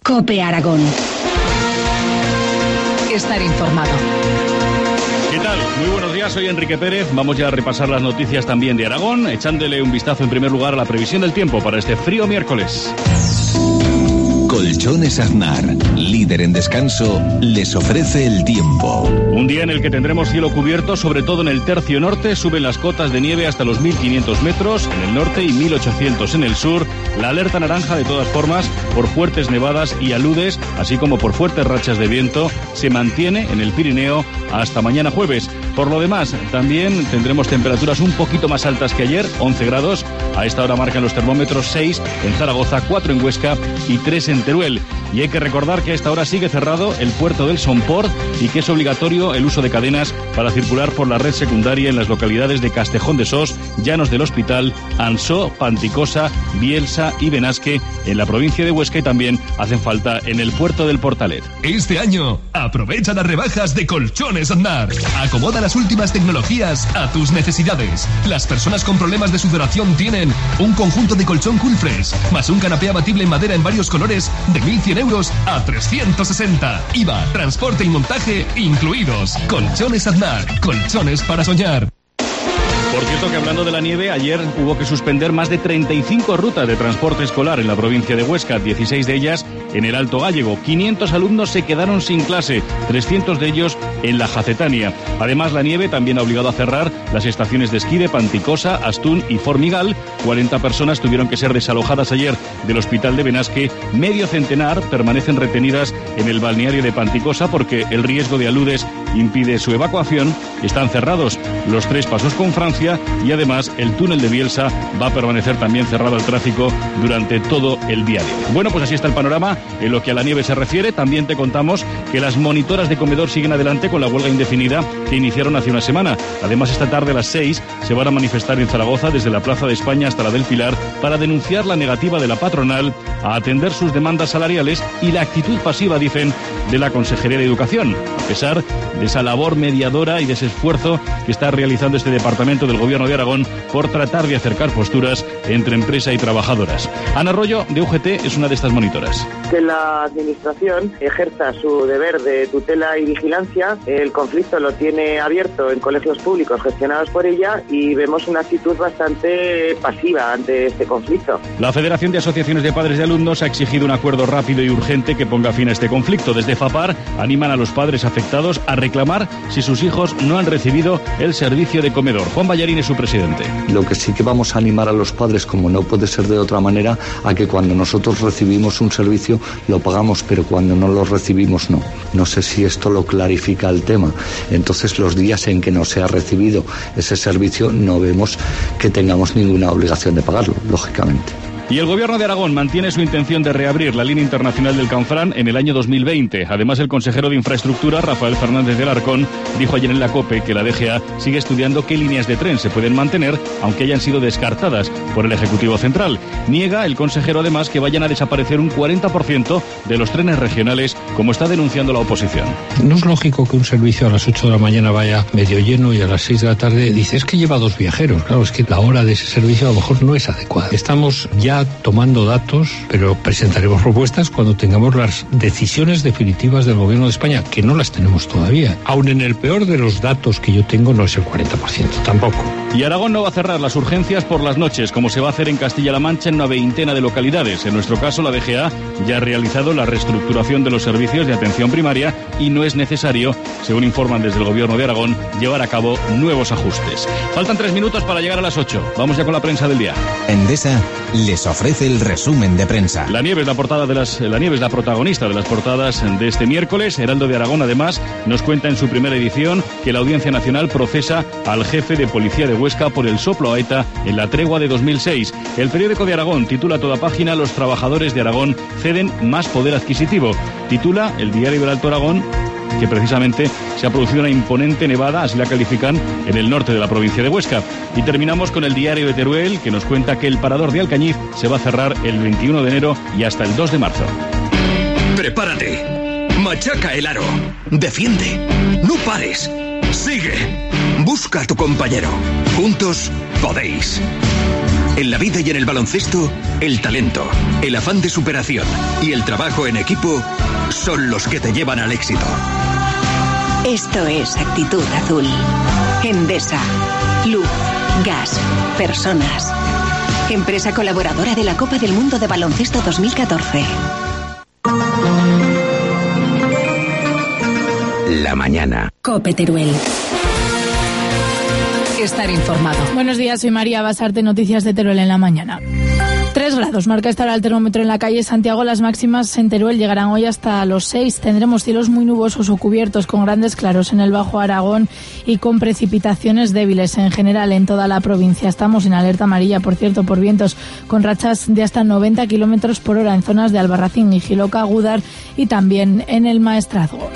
COPE Aragón. Estar informado. ¿Qué tal? Muy buenos días, soy Enrique Pérez. Vamos ya a repasar las noticias también de Aragón, echándole un vistazo en primer lugar a la previsión del tiempo para este frío miércoles. Colchones Aznar, líder en descanso, les ofrece el tiempo. Un día en el que tendremos cielo cubierto, sobre todo en el tercio norte. Suben las cotas de nieve hasta los 1.500 metros en el norte y 1.800 en el sur. La alerta naranja, de todas formas, por fuertes nevadas y aludes, así como por fuertes rachas de viento, se mantiene en el Pirineo hasta mañana jueves. Por lo demás, también tendremos temperaturas un poquito más altas que ayer, 11 grados. A esta hora marcan los termómetros 6 en Zaragoza, 4 en Huesca y 3 en Teruel. Y hay que recordar que a esta hora sigue cerrado el puerto del Somport y que es obligatorio el uso de cadenas para circular por la red secundaria en las localidades de Castejón de Sos, Llanos del Hospital, Ansó, Panticosa, Bielsa y Benasque en la provincia de Huesca, y también hacen falta en el puerto del Portalet. Este año, aprovecha las rebajas de Colchones Aznar. Acomoda las últimas tecnologías a tus necesidades. Las personas con problemas de sudoración tienen un conjunto de colchón Cool Fresh, más un canapé abatible en madera en varios colores de 1.100 euros a 360. IVA, transporte y montaje incluidos. Colchones Aznar, colchones para soñar. Por cierto que hablando de la nieve, ayer hubo que suspender más de 35 rutas de transporte escolar en la provincia de Huesca, 16 de ellas en el Alto Gállego. 500 alumnos se quedaron sin clase, 300 de ellos en la Jacetania. Además, la nieve también ha obligado a cerrar las estaciones de esquí de Panticosa, Astún y Formigal. 40 personas tuvieron que ser desalojadas ayer del hospital de Benasque. Medio centenar permanecen retenidas en el balneario de Panticosa porque el riesgo de aludes impide su evacuación. Están cerrados los 3 pasos con Francia y además el túnel de Bielsa va a permanecer también cerrado al tráfico durante todo el día de hoy. Bueno, pues así está el panorama en lo que a la nieve se refiere. También te contamos que las monitoras de comedor siguen adelante con la huelga indefinida que iniciaron hace una semana. Además, esta tarde a las 6 se van a manifestar en Zaragoza desde la Plaza de España hasta la del Pilar para denunciar la negativa de la patronal a atender sus demandas salariales y la actitud pasiva, dicen, de la Consejería de Educación, a pesar de esa labor mediadora y de ese esfuerzo que está realizando este departamento del Gobierno de Aragón por tratar de acercar posturas entre empresa y trabajadoras. Ana Arroyo, de UGT, es una de estas monitoras. Que la Administración ejerza su deber de tutela y vigilancia. El conflicto lo tiene abierto en colegios públicos gestionados por ella y vemos una actitud bastante pasiva ante este conflicto. La Federación de Asociaciones de Padres de Alumnos ha exigido un acuerdo rápido y urgente que ponga fin a este conflicto. Desde FAPAR animan a los padres afectados a reclamar si sus hijos no han recibido el servicio de comedor. Juan Ballarín es su presidente. Lo que sí que vamos a animar a los padres, como no puede ser de otra manera, a que cuando nosotros recibimos un servicio lo pagamos, pero cuando no lo recibimos no. No sé si esto lo clarifica el tema. Entonces, los días en que no se ha recibido ese servicio no vemos que tengamos ninguna obligación de pagarlo, lógicamente. Y el Gobierno de Aragón mantiene su intención de reabrir la línea internacional del Canfranc en el año 2020. Además, el consejero de Infraestructura, Rafael Fernández del Arcón, dijo ayer en la COPE que la DGA sigue estudiando qué líneas de tren se pueden mantener, aunque hayan sido descartadas por el Ejecutivo Central. Niega el consejero, además, que vayan a desaparecer un 40% de los trenes regionales, como está denunciando la oposición. No es lógico que un servicio a las 8 de la mañana vaya medio lleno y a las 6 de la tarde dice, es que lleva 2 viajeros. Claro, es que la hora de ese servicio a lo mejor no es adecuada. Estamos ya tomando datos, pero presentaremos propuestas cuando tengamos las decisiones definitivas del Gobierno de España, que no las tenemos todavía. Aún en el peor de los datos que yo tengo no es el 40%, tampoco. Y Aragón no va a cerrar las urgencias por las noches, como se va a hacer en Castilla-La Mancha en una veintena de localidades. En nuestro caso, la DGA ya ha realizado la reestructuración de los servicios de atención primaria y no es necesario, según informan desde el Gobierno de Aragón, llevar a cabo nuevos ajustes. Faltan 3 minutos para llegar a las 8. Vamos ya con la prensa del día. Endesa les ofrece el resumen de prensa. La nieve es la protagonista de las portadas de este miércoles. Heraldo de Aragón, además, nos cuenta en su primera edición que la Audiencia Nacional procesa al jefe de policía de Huesca por el soplo a ETA en la tregua de 2006. El periódico de Aragón titula a toda página: los trabajadores de Aragón ceden más poder adquisitivo. Titula el diario del Alto Aragón que precisamente se ha producido una imponente nevada, así la califican, en el norte de la provincia de Huesca. Y terminamos con el diario de Teruel, que nos cuenta que el parador de Alcañiz se va a cerrar el 21 de enero y hasta el 2 de marzo. Prepárate. Machaca el aro. Defiende. No pares. Sigue. Busca a tu compañero. Juntos podéis. En la vida y en el baloncesto, el talento, el afán de superación y el trabajo en equipo son los que te llevan al éxito. Esto es Actitud Azul. Endesa, luz, gas, personas. Empresa colaboradora de la Copa del Mundo de Baloncesto 2014. La mañana. COPE Teruel. Estar informado. Buenos días, soy María Basarte, noticias de Teruel en la mañana. 3 grados marca esta hora el termómetro en la calle Santiago. Las máximas en Teruel llegarán hoy hasta los 6. Tendremos cielos muy nubosos o cubiertos con grandes claros en el Bajo Aragón y con precipitaciones débiles en general en toda la provincia. Estamos en alerta amarilla, por cierto, por vientos con rachas de hasta 90 kilómetros por hora en zonas de Albarracín y Jiloca, Gúdar y también en el Maestrazgo.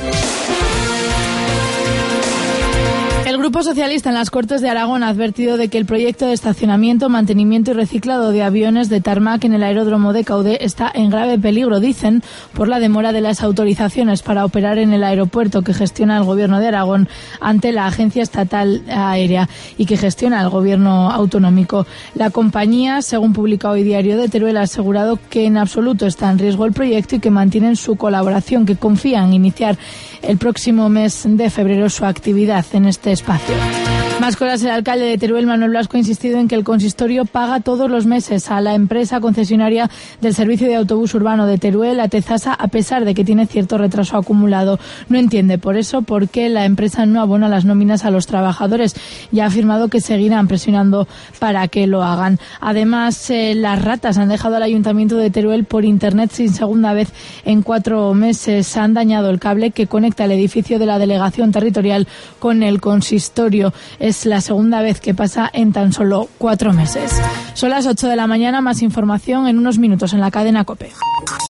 El Grupo Socialista en las Cortes de Aragón ha advertido de que el proyecto de estacionamiento, mantenimiento y reciclado de aviones de tarmac en el aeródromo de Caudé está en grave peligro, dicen, por la demora de las autorizaciones para operar en el aeropuerto que gestiona el Gobierno de Aragón ante la Agencia Estatal Aérea y que gestiona el Gobierno autonómico. La compañía, según publica hoy Diario de Teruel, ha asegurado que en absoluto está en riesgo el proyecto y que mantienen su colaboración, que confían en iniciar el próximo mes de febrero su actividad en este espacio. Más cosas, el alcalde de Teruel, Manuel Blasco, ha insistido en que el consistorio paga todos los meses a la empresa concesionaria del servicio de autobús urbano de Teruel, Atezasa, a pesar de que tiene cierto retraso acumulado. No entiende por eso por qué la empresa no abona las nóminas a los trabajadores y ha afirmado que seguirán presionando para que lo hagan. Además, las ratas han dejado al ayuntamiento de Teruel por internet sin segunda vez en 4 meses. Han dañado el cable que conecta el edificio de la delegación territorial con el consistorio. Es la segunda vez que pasa en tan solo 4 meses. Son las 8 de la mañana, más información en unos minutos en la cadena COPE.